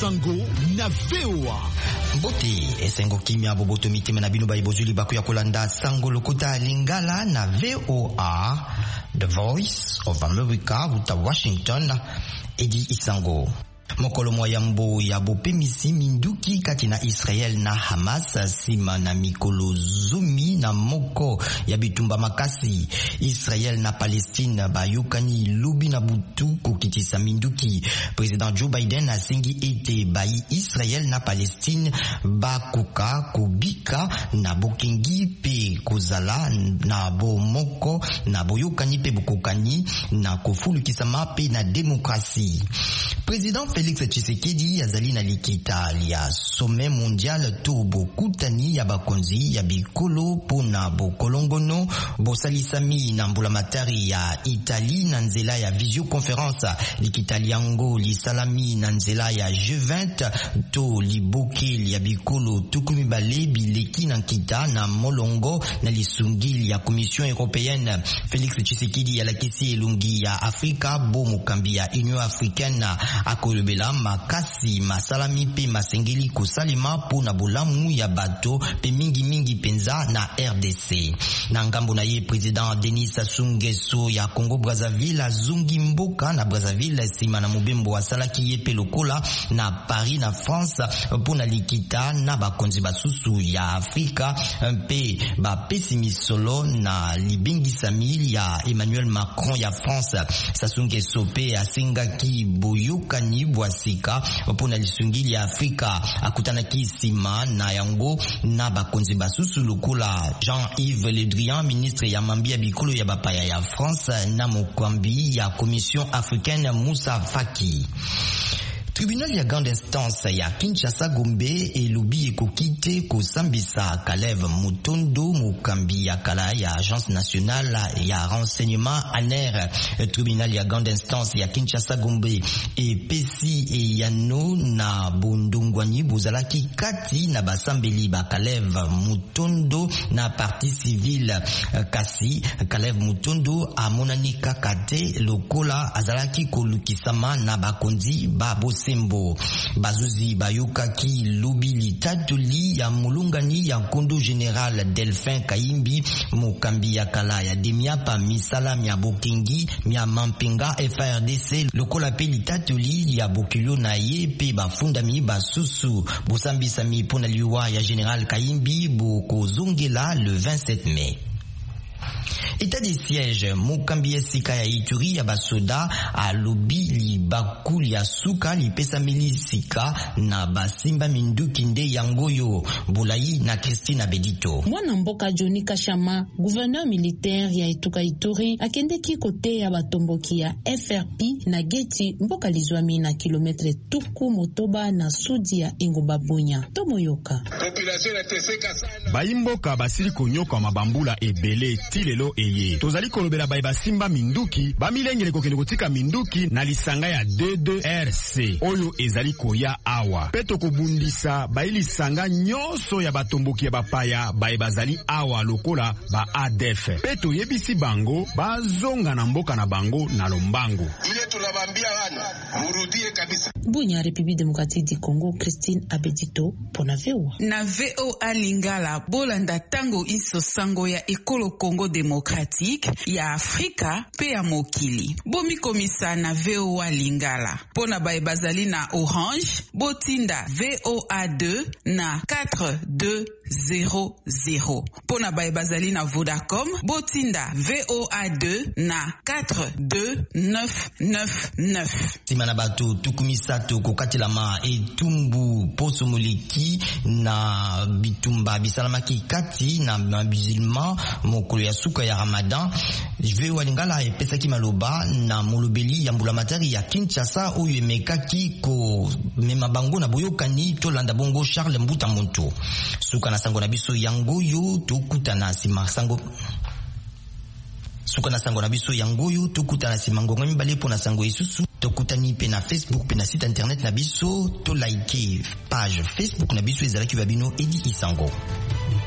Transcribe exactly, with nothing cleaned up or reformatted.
Sango na V O A. Mbote esengo kimia boboto mitime na bino baibozuli baku ya kolanda Sango Lokuta Lingala na V O A, The Voice of America uta Washington. Edi Isango. Mokolo moyambo ya bopemisi minduki kati na Israel na Hamas sima na mikolo zumi na moko ya bitumba makasi. Israel na Palestine bayukani lubi na butu kukitisa minduki. President Joe Biden asengi ete bayi Israel na Palestine bakuka kubika na bokengi pe kozala na bo moko na boyukani pe bukukani na kofulukisa mape na demokrasi. President Félix Tshisekedi azali na likita ya sommet mondial to bokutani ya bakonzi ya bikolo pona bokolongono bosalisami na mbulamatari ya Italie na nzela ya visioconference. Likita liango lisalami na nzela ya G vingt to libokeli ya bikolo tukumi bale bileki na kita na molongo na lisungili ya Commission Européenne. Félix Tshisekedi alakisi elungi ya Afrika bo mokambi ya Union Africaine akolobela makasi masalami pe masengeli kosalima po na bolamu ya bato pe mingi mingi penza na R D C. Na ngambo na ye President Denis Sassou Nguesso ya Congo Brazzaville azungi mboka na Brazzaville sima na mubembo asalaki ye pe lokola na Paris na France po na likita na bakonzi basusu ya Afrika pe ba pesimisolo na libingisami ya Emmanuel Macron ya France. Sassou Nguesso pe asengaki boyokani bwasika pona lisungili ya Afrika akutanaki sima na yango na bakonzi basusu lokola Jean-Yves Le Drian, ministre ya mambia bikolo ya bapaya ya France na mokambi ya Commission Africaine Moussa Faki. Tribunal ya grande instance ya Kinshasa Gombe elubi ekokite kosambisa Kalev Mutondo mokambi ya kala ya Agence nationale ya renseignement A N R. Tribunal ya grande instance ya Kinshasa Gombe epesi eyano na bondongwani bozalaki kati na basambeli ba Kalev Mutondo na parti civile kasi Kalev Mutondo amonani kakate lokola azalaki kolukisama na bakonzi babo Sembo. Bazuzi bayokaki lubili tatuli ya mulungani ya kondo general Delphin Kaimbi mokambi ya kala ya demiapa misala mya bokengi mya mampinga F R D C lokola peli tatuli ya bokilo na ye pe bafundami basusu bosambisami pona liwa ya general Kaimbi bokozongela le vingt-sept mai. État de siège mokambi esika ya Ituri ya basoda alobi li bakuli ya suka li pesa milisika na basimba minduki nde yangoyo. Bulayi na Christina Bedito. Mwana mboka Johnny Kashama, gouverneur militaire ya Etuka Ituri, akendeki kote ya batomboki ya F R P na Geti mboka lizwami na kilometre tuku motoba na sudi ya Ingomba Bunya. Tomoyoka. Bayimboka basili konyoka mabambula ebele tilelo eye. Tozali kolobela bayi basimba minduki, bamilengele kokende kotika minduki na lisanga ya D deux R C. Oyo ezali koya awa. Peto kobundisa bayi lisanga nyoso ya batomboki ya bapaya bayi bazali awa lokola ba A D F. Peto yebisi bango bazonga na mboka na bango na lombango. Ile tunabambia wana murudie kabisa. Bunya, République démocratique du Congo, Christine Abedito pona V O A. Na V O A Lingala bolanda tango iso sango ya ekolo Congo démocratique ya Afrika pe ya mokili. Bomi komisa na V O A Lingala. Pona bae bazali na Orange, botinda V O A deux na quatre deux zéro zéro. Pona bae bazali na Vodacom, botinda V O A deux na quatre deux neuf neuf neuf. Simana batu tukumisato kokatilama etumbu poso moleki na bitumba bisalamaki kati na musulman mokolo ya suka ya Ramadan. V O A Lingala epesaki maloba na molobeli ya mbulamatari ya Kinshasa oyo emekaki ko mema bango na boyokani tolanda bongo Charles Mbuta Muntu. Suka na sango na biso yangoyo tukutana sima sango Suka na sango na biso yangoyo tukutana sima ngongo mibale pona sango isusu tokutani pe na Facebook pe na site internet na biso to like page Facebook na biso ezalaki babino Edi Isango.